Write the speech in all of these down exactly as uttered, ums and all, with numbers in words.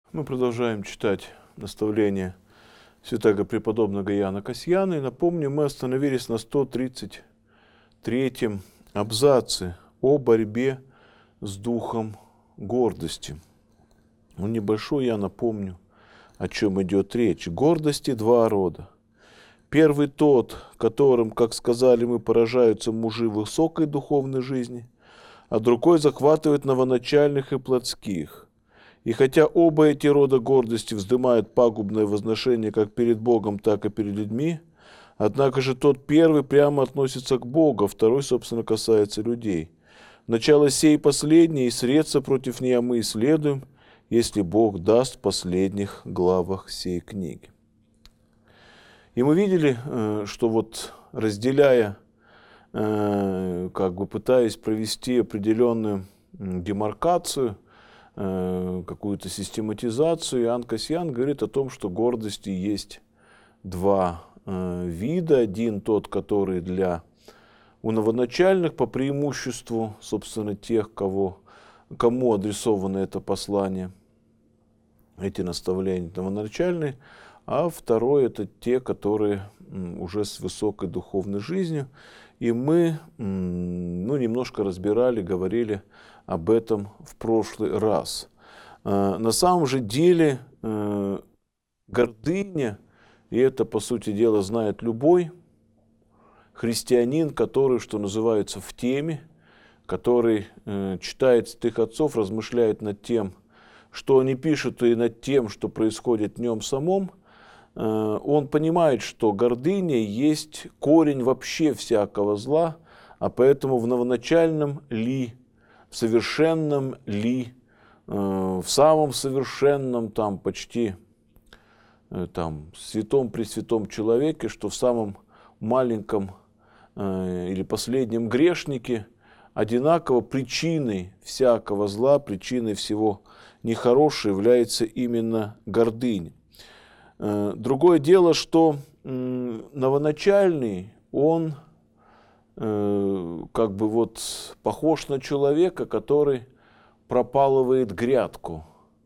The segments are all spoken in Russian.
Мы продолжаем читать наставление святаго преподобного Иоанна Касьяна. И напомню, мы остановились на сто тридцать третьем абзаце о борьбе с духом гордости. Он небольшой, я напомню, о чем идет речь. Гордости два рода. Первый тот, которым, как сказали мы, поражаются мужи высокой духовной жизни, а другой захватывает новоначальных и плотских. И хотя оба эти рода гордости вздымают пагубное возношение как перед Богом, так и перед людьми, однако же тот первый прямо относится к Богу, а второй, собственно, касается людей. Начало сей последний, и средства против нее мы исследуем, если Бог даст в последних главах сей книги. И мы видели, что вот разделяя, как бы пытаясь провести определенную демаркацию, какую-то систематизацию, Иоанн Касьян говорит о том, что гордости есть два вида. Один тот, который для у новоначальных, по преимуществу, собственно, тех, кого, кому адресовано это послание, эти наставления новоначальные, а второй это те, которые уже с высокой духовной жизнью. И мы ну, немножко разбирали, говорили об этом в прошлый раз. На самом же деле гордыня, и это, по сути дела, знает любой христианин, который, что называется, в теме, который читает святых отцов, размышляет над тем, что они пишут, и над тем, что происходит в нем самом, он понимает, что гордыня есть корень вообще всякого зла, а поэтому в новоначальном ли, в совершенном ли, в самом совершенном, там почти там, святом пресвятом человеке, что в самом маленьком или последнем грешнике одинаково причиной всякого зла, причиной всего нехорошего является именно гордыня. Другое дело, что новоначальный, он как бы вот похож на человека, который пропалывает грядку.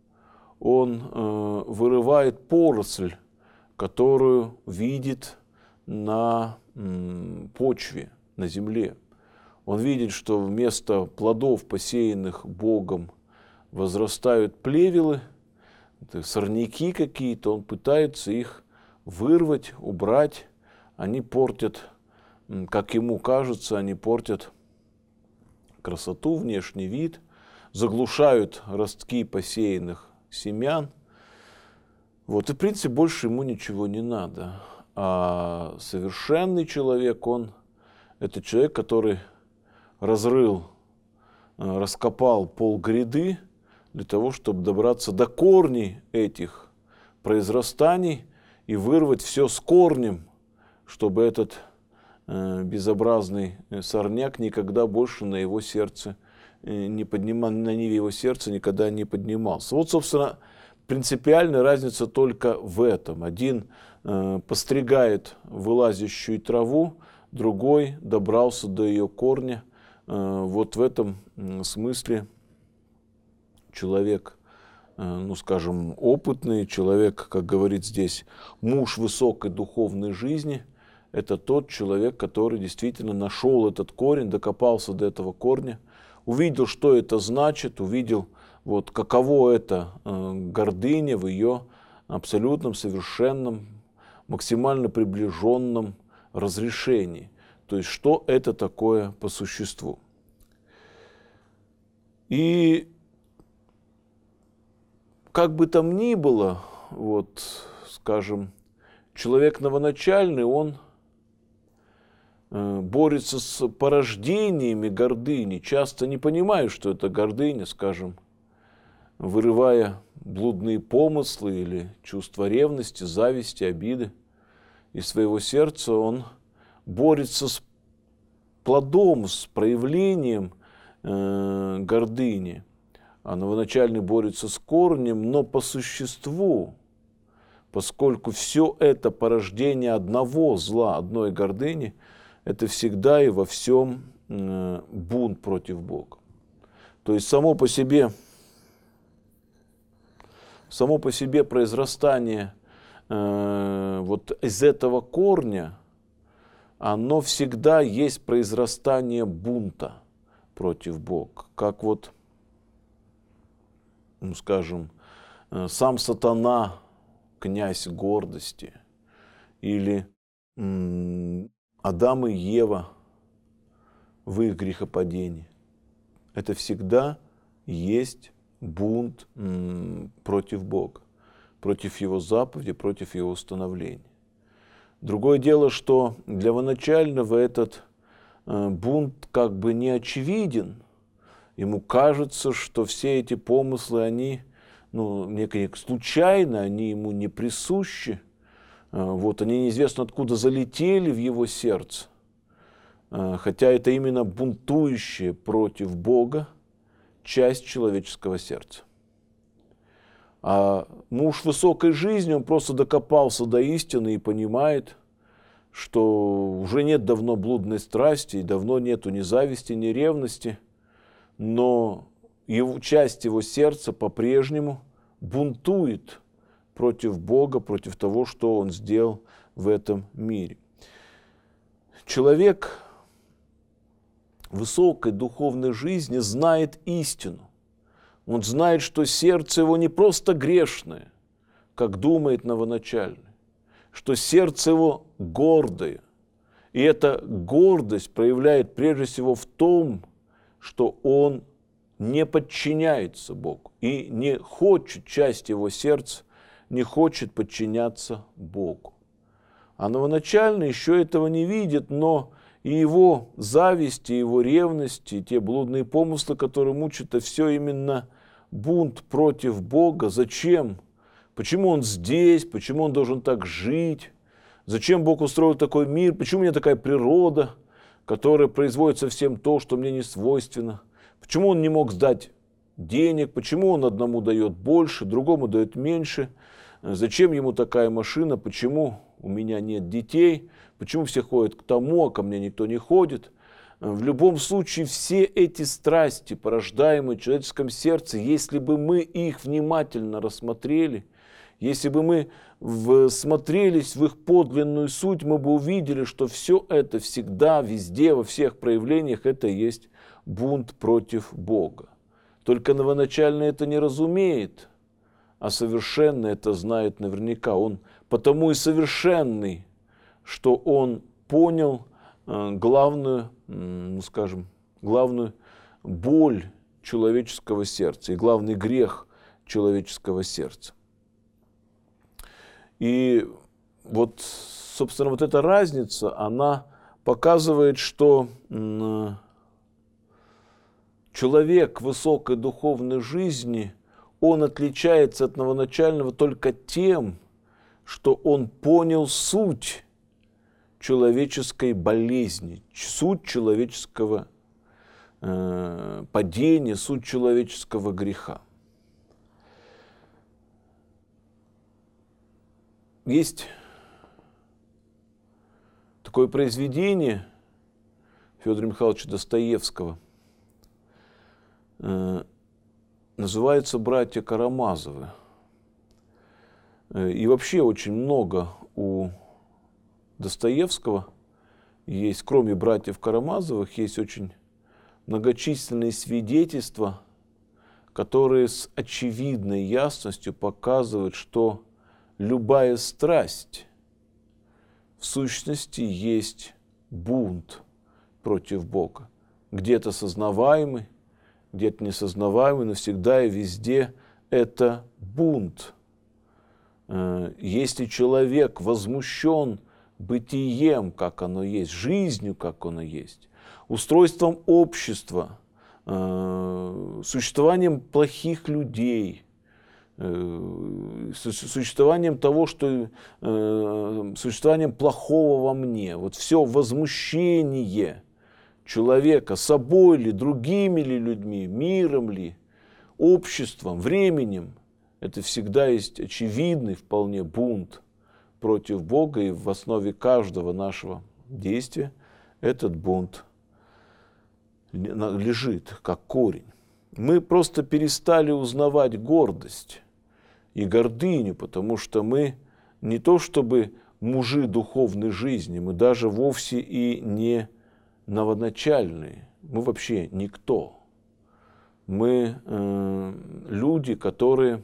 Он вырывает поросль, которую видит на почве, на земле. Он видит, что вместо плодов, посеянных Богом, возрастают плевелы, сорняки какие-то, он пытается их вырвать, убрать. Они портят, как ему кажется, они портят красоту, внешний вид, заглушают ростки посеянных семян. Вот, и в принципе больше ему ничего не надо. А совершенный человек, он, это человек, который разрыл, раскопал полгряды, для того, чтобы добраться до корней этих произрастаний и вырвать все с корнем, чтобы этот э, безобразный сорняк никогда больше на его сердце э, не поднимал, на ниве его сердца никогда не поднимался. Вот, собственно, принципиальная разница только в этом. Один э, постригает вылазящую траву, другой добрался до ее корня. Э, вот в этом э, смысле человек, ну скажем, опытный, человек, как говорит здесь, муж высокой духовной жизни, это тот человек, который действительно нашел этот корень, докопался до этого корня, увидел, что это значит, увидел, вот, каково это гордыня в ее абсолютном, совершенном, максимально приближенном разрешении. То есть, что это такое по существу. И как бы там ни было, вот, скажем, человек новоначальный, он э, борется с порождениями гордыни, часто не понимая, что это гордыня, скажем, вырывая блудные помыслы или чувства ревности, зависти, обиды из своего сердца, он борется с плодом, с проявлением э, гордыни. А новоначальный борется с корнем, но по существу, поскольку все это порождение одного зла, одной гордыни, это всегда и во всем бунт против Бога. То есть само по себе само по себе произрастание э, вот из этого корня, оно всегда есть произрастание бунта против Бога. Как вот, ну, скажем, э, сам сатана, князь гордости, или м, Адам и Ева в их грехопадении. Это всегда есть бунт м, против Бога, против Его заповеди, против Его установлений. Другое дело, что для воначального этот э, бунт как бы не очевиден. Ему кажется, что все эти помыслы, они ну, некие случайны, они ему не присущи. Э, вот, они неизвестно откуда залетели в его сердце. Э, хотя это именно бунтующая против Бога часть человеческого сердца. А муж высокой жизни, он просто докопался до истины и понимает, что уже нет давно блудной страсти, и давно нету ни зависти, ни ревности, но его, часть его сердца по-прежнему бунтует против Бога, против того, что он сделал в этом мире. Человек высокой духовной жизни знает истину. Он знает, что сердце его не просто грешное, как думает новоначальный, что сердце его гордое. И эта гордость проявляет прежде всего в том, что он не подчиняется Богу и не хочет, часть его сердца не хочет подчиняться Богу. А новоначальный еще этого не видит, но и его зависть, и его ревность, и те блудные помыслы, которые мучат, это все именно бунт против Бога. Зачем? Почему он здесь? Почему он должен так жить? Зачем Бог устроил такой мир? Почему у меня такая природа, которая производит совсем то, что мне не свойственно? Почему он не мог сдать денег? Почему он одному дает больше, другому дает меньше? Зачем ему такая машина? Почему у меня нет детей? Почему все ходят к тому, а ко мне никто не ходит? В любом случае, все эти страсти, порождаемые в человеческом сердце, если бы мы их внимательно рассмотрели, если бы мы всмотрелись в их подлинную суть, мы бы увидели, что все это всегда, везде, во всех проявлениях, это и есть бунт против Бога. Только новоначальный это не разумеет, а совершенный это знает наверняка. Он потому и совершенный, что он понял э, главную, ну, скажем, главную боль человеческого сердца и главный грех человеческого сердца. И вот, собственно, вот эта разница, она показывает, что э, человек высокой духовной жизни, он отличается от новоначального только тем, что он понял суть человеческой болезни, суть человеческого э, падения, суть человеческого греха. Есть такое произведение Федора Михайловича Достоевского, э, называется «Братья Карамазовы». И вообще очень много у Достоевского есть, кроме братьев Карамазовых, есть очень многочисленные свидетельства, которые с очевидной ясностью показывают, что любая страсть в сущности есть бунт против Бога. Где-то сознаваемый, где-то несознаваемый, но всегда и везде это бунт. Если человек возмущен бытием, как оно есть, жизнью, как оно есть, устройством общества, существованием плохих людей, существованием того, что существованием плохого во мне, вот все возмущение человека собой ли, другими ли людьми, миром ли, обществом, временем, это всегда есть очевидный вполне бунт против Бога, и в основе каждого нашего действия этот бунт лежит как корень. Мы просто перестали узнавать гордость и гордыню, потому что мы не то чтобы мужи духовной жизни, мы даже вовсе и не новоначальные, мы вообще никто. Мы э, люди, которые,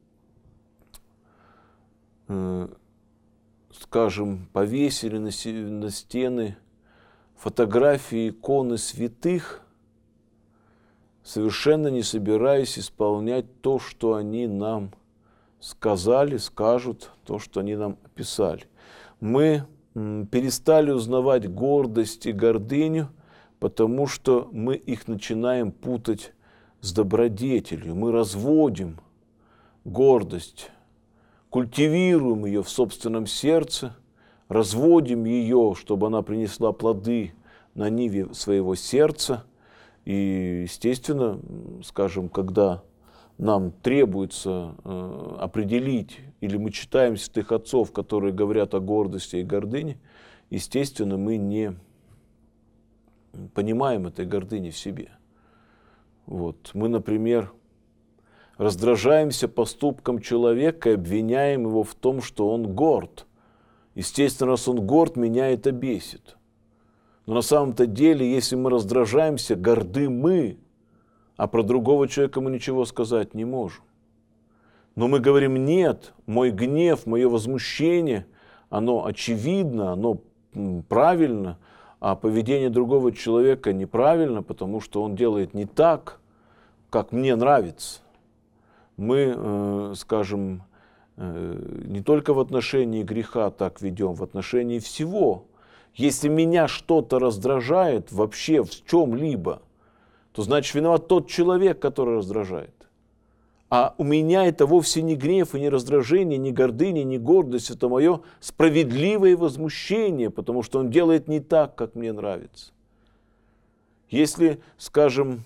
э, скажем, повесили на, на стены фотографии иконы святых, совершенно не собираясь исполнять то, что они нам сказали, скажут, то, что они нам описали. Мы м, перестали узнавать гордость и гордыню, потому что мы их начинаем путать с добродетелью. Мы разводим гордость, культивируем ее в собственном сердце, разводим ее, чтобы она принесла плоды на ниве своего сердца. И, естественно, скажем, когда нам требуется э, определить, или мы читаем святых отцов, которые говорят о гордости и гордыне, естественно, мы не понимаем этой гордыни в себе. Вот. Мы, например, раздражаемся поступком человека и обвиняем его в том, что он горд. Естественно, раз он горд, меня это бесит. Но на самом-то деле, если мы раздражаемся, горды мы, а про другого человека мы ничего сказать не можем. Но мы говорим: нет, мой гнев, мое возмущение, оно очевидно, оно правильно, а поведение другого человека неправильно, потому что он делает не так, как мне нравится. Мы, э, скажем, э, не только в отношении греха так ведем, в отношении всего. Если меня что-то раздражает вообще в чем-либо, то значит виноват тот человек, который раздражает. А у меня это вовсе не гнев и не раздражение, не гордыня, не гордость. Это мое справедливое возмущение, потому что он делает не так, как мне нравится. Если, скажем,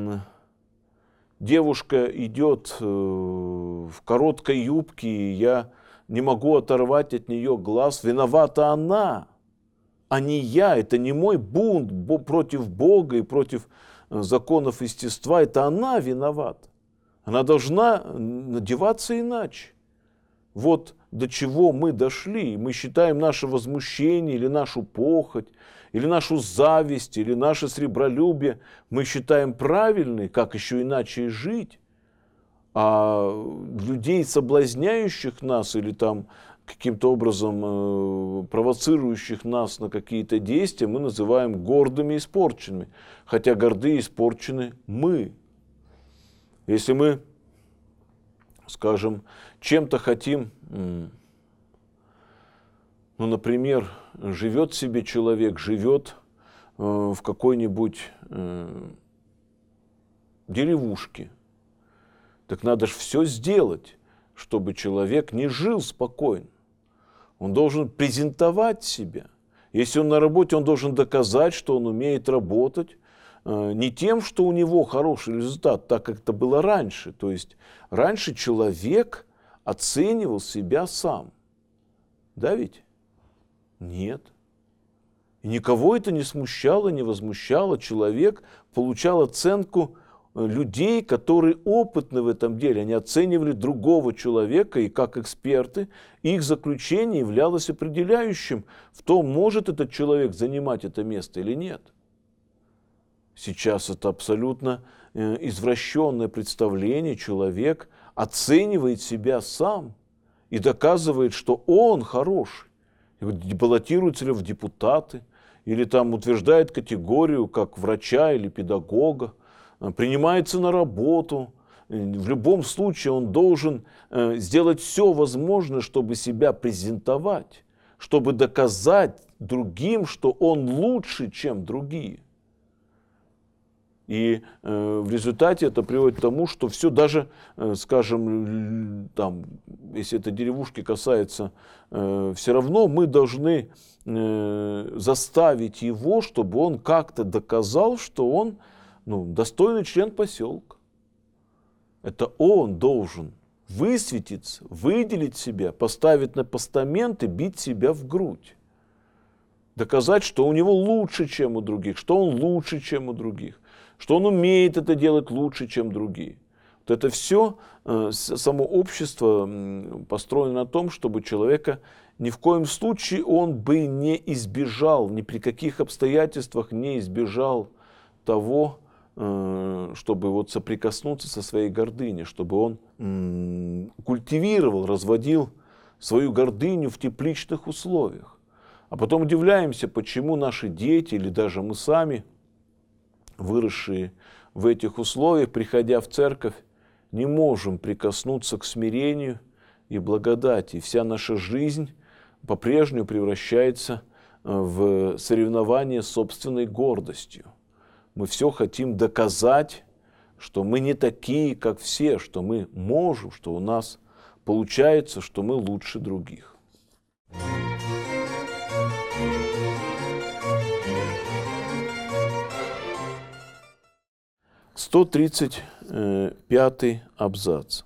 девушка идет в короткой юбке, и я не могу оторвать от нее глаз, виновата она, а не я. Это не мой бунт против Бога и против законов естества, это она виновата. Она должна надеваться иначе. Вот до чего мы дошли. Мы считаем наше возмущение или нашу похоть, или нашу зависть, или наше сребролюбие, мы считаем правильной, как еще иначе жить. А людей, соблазняющих нас или там каким-то образом э, провоцирующих нас на какие-то действия, мы называем гордыми и испорченными. Хотя горды и испорчены мы. Если мы, скажем, чем-то хотим, ну, например, живет себе человек, живет э, в какой-нибудь э, деревушке, так надо же все сделать, чтобы человек не жил спокойно. Он должен презентовать себя. Если он на работе, он должен доказать, что он умеет работать, не тем, что у него хороший результат, так как это было раньше. То есть раньше человек оценивал себя сам. Да ведь? Нет. И никого это не смущало, не возмущало. Человек получал оценку людей, которые опытны в этом деле. Они оценивали другого человека, и как эксперты их заключение являлось определяющим в том, может этот человек занимать это место или нет. Сейчас это абсолютно извращенное представление. Человек оценивает себя сам и доказывает, что он хороший. Баллотируется ли в депутаты, или там утверждает категорию как врача или педагога, принимается на работу. В любом случае он должен сделать все возможное, чтобы себя презентовать, чтобы доказать другим, что он лучше, чем другие. И э, в результате это приводит к тому, что все даже, э, скажем, там, если это деревушки касается, э, все равно мы должны э, заставить его, чтобы он как-то доказал, что он ну, достойный член поселка. Это он должен высветиться, выделить себя, поставить на постамент и бить себя в грудь. Доказать, что у него лучше, чем у других, что он лучше, чем у других, что он умеет это делать лучше, чем другие. то это все, само общество построено на том, чтобы человека ни в коем случае он бы не избежал, ни при каких обстоятельствах не избежал того, чтобы вот соприкоснуться со своей гордыней, чтобы он культивировал, разводил свою гордыню в тепличных условиях. А потом удивляемся, почему наши дети или даже мы сами, выросшие в этих условиях, приходя в церковь, не можем прикоснуться к смирению и благодати. И вся наша жизнь по-прежнему превращается в соревнование с собственной гордостью. Мы все хотим доказать, что мы не такие, как все, что мы можем, что у нас получается, что мы лучше других. сто тридцать пятый абзац.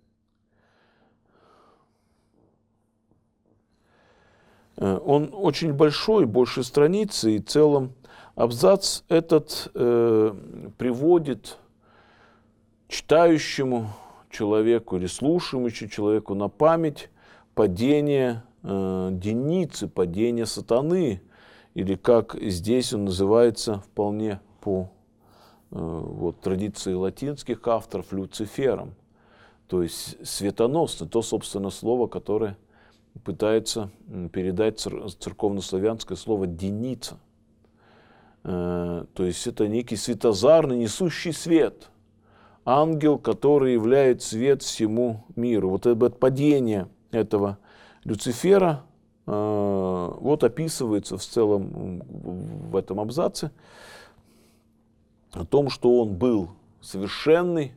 Он очень большой, больше страницы, и в целом абзац этот э, приводит читающему человеку или слушающему человеку на память падение э, Деницы, падение сатаны, или как здесь он называется вполне по э, вот, традиции латинских авторов Люцифером, то есть светоносный, то, собственно, слово, которое пытается передать церковнославянское слово «деница». То есть это некий светозарный, несущий свет, ангел, который являет свет всему миру. Вот это падение этого Люцифера вот описывается в целом в этом абзаце, о том, что он был совершенный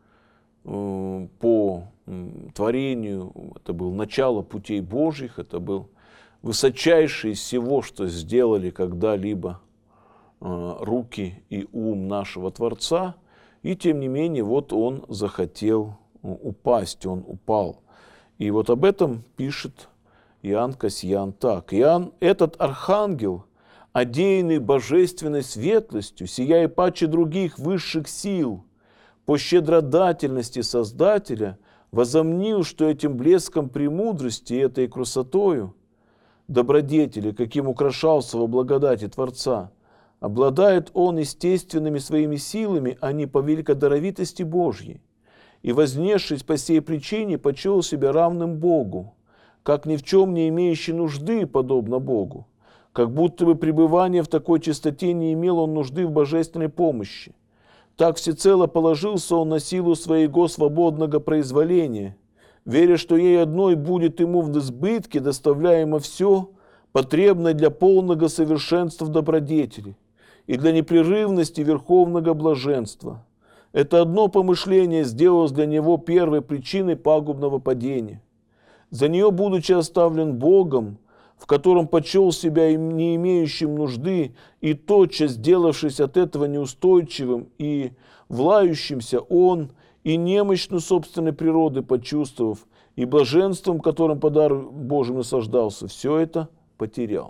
по творению, это было начало путей Божьих, это был высочайший из всего, что сделали когда-либо руки и ум нашего Творца, и тем не менее вот он захотел упасть, он упал. И вот об этом пишет Иоанн Кассиян так. Иоанн, этот архангел, одеянный божественной светлостью, сияя паче других высших сил, по щедродательности Создателя, возомнил, что этим блеском премудрости и этой красотою добродетели, каким украшался во благодати Творца, обладает он естественными своими силами, а не по великодаровитости Божьей, и, вознесшись по сей причине, почел себя равным Богу, как ни в чем не имеющий нужды, подобно Богу, как будто бы пребывание в такой чистоте не имел он нужды в божественной помощи. Так всецело положился он на силу своего свободного произволения, веря, что ей одной будет ему в избытке доставляемо все, потребное для полного совершенства в добродетели и для непрерывности верховного блаженства. Это одно помышление сделалось для него первой причиной пагубного падения. За нее, будучи оставлен Богом, в котором почел себя не имеющим нужды, и тотчас, сделавшись от этого неустойчивым и влающимся, он, и немощную собственной природы почувствовав, и блаженством, которым по дару Божьим наслаждался, все это потерял.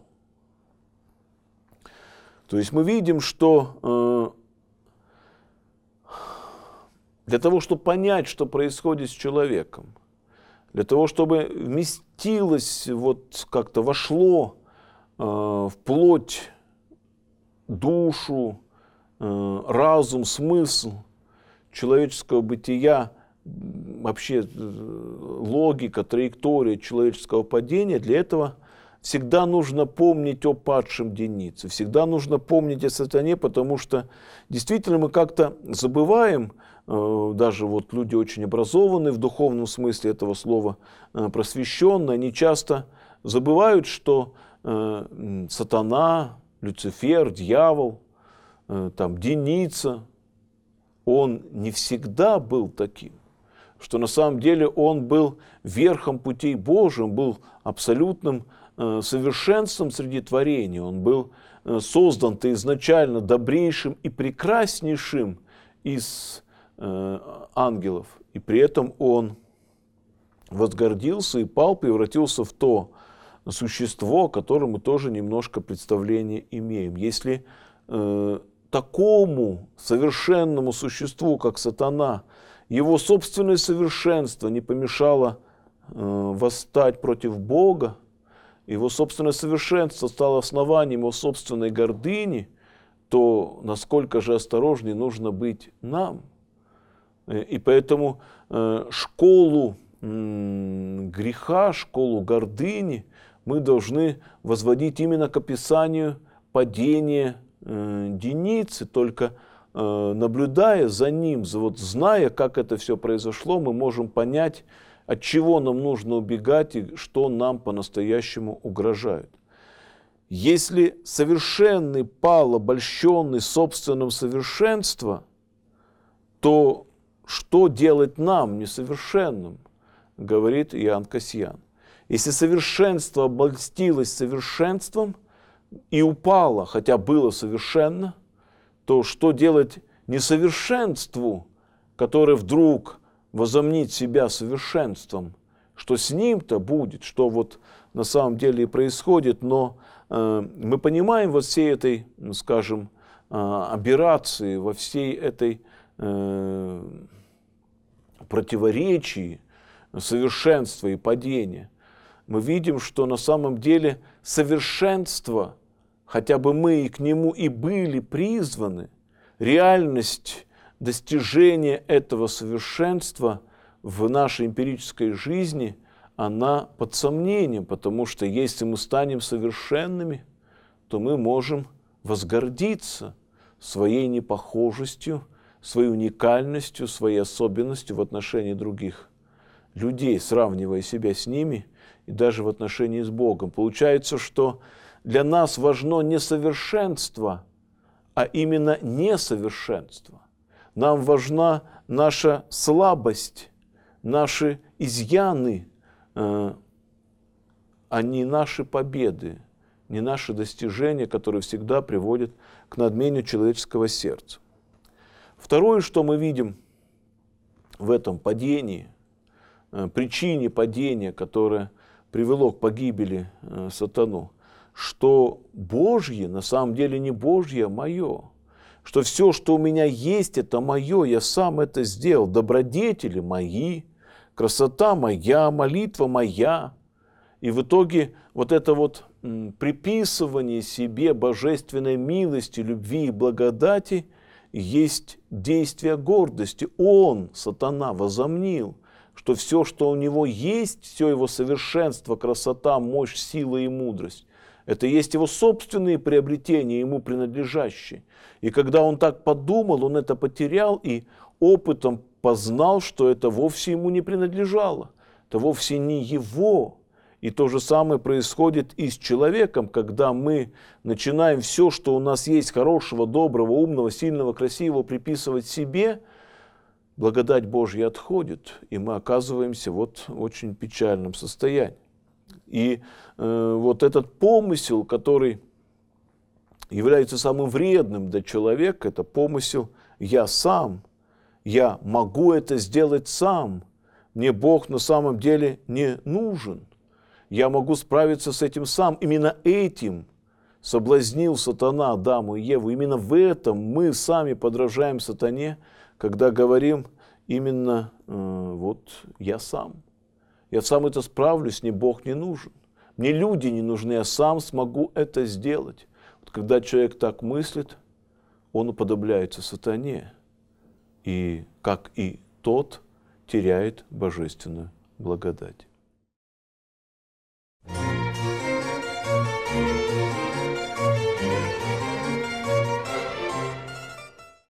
То есть мы видим, что э, для того, чтобы понять, что происходит с человеком, для того, чтобы вместилось, вот как-то вошло э, в плоть, душу, э, разум, смысл человеческого бытия, вообще э, логика, траектория человеческого падения, для этого всегда нужно помнить о падшем Денице, всегда нужно помнить о сатане, потому что действительно мы как-то забываем, даже вот люди очень образованные в духовном смысле этого слова, просвещенные, они часто забывают, что сатана, Люцифер, дьявол, там, Деница, он не всегда был таким, что на самом деле он был верхом путей Божьих, был абсолютным совершенством среди творений, он был создан-то изначально добрейшим и прекраснейшим из ангелов, и при этом он возгордился и пал, превратился в то существо, о котором мы тоже немножко представление имеем. Если э, такому совершенному существу, как сатана, его собственное совершенство не помешало э, восстать против Бога, его собственное совершенство стало основанием его собственной гордыни, то насколько же осторожнее нужно быть нам. И поэтому э, школу э, греха, школу гордыни мы должны возводить именно к описанию падения э, Деницы, только э, наблюдая за ним, вот, зная, как это все произошло, мы можем понять, от чего нам нужно убегать и что нам по-настоящему угрожает. Если совершенный пал, обольщенный собственным совершенством, то что делать нам, несовершенным, говорит Иоанн Кассиан. Если совершенство обольстилось совершенством и упало, хотя было совершенно, то что делать несовершенству, которое вдруг возомнит себя совершенством, что с ним-то будет, что вот на самом деле и происходит, но э, мы понимаем во всей этой, скажем, э, аберрации, во всей этой э, противоречии совершенства и падения, мы видим, что на самом деле совершенство, хотя бы мы и к нему и были призваны, реальность достижения этого совершенства в нашей эмпирической жизни, она под сомнением, потому что если мы станем совершенными, то мы можем возгордиться своей непохожестью, своей уникальностью, своей особенностью в отношении других людей, сравнивая себя с ними и даже в отношении с Богом. Получается, что для нас важно не совершенство, а именно несовершенство. Нам важна наша слабость, наши изъяны, э, а не наши победы, не наши достижения, которые всегда приводят к надмению человеческого сердца. Второе, что мы видим в этом падении, э, причине падения, которое привело к погибели э, сатану, что Божье на самом деле не Божье, а мое. Что все, что у меня есть, это мое, я сам это сделал. Добродетели мои, красота моя, молитва моя. И в итоге вот это вот м, приписывание себе божественной милости, любви и благодати есть действие гордости. Он, сатана, возомнил, что все, что у него есть, все его совершенство, красота, мощь, сила и мудрость, это есть его собственные приобретения, ему принадлежащие. И когда он так подумал, он это потерял и опытом познал, что это вовсе ему не принадлежало, это вовсе не его. И то же самое происходит и с человеком, когда мы начинаем все, что у нас есть хорошего, доброго, умного, сильного, красивого, приписывать себе, благодать Божья отходит, и мы оказываемся вот в очень печальном состоянии. И э, вот этот помысел, который является самым вредным для человека, это помысел «я сам», «я могу это сделать сам», «мне Бог на самом деле не нужен», «я могу справиться с этим сам». Именно этим соблазнил сатана Адаму и Еву. Именно в этом мы сами подражаем сатане, когда говорим именно э, вот «я сам». Я сам это справлюсь, мне Бог не нужен. Мне люди не нужны, я сам смогу это сделать. Вот когда человек так мыслит, он уподобляется сатане. И, как и тот, теряет божественную благодать.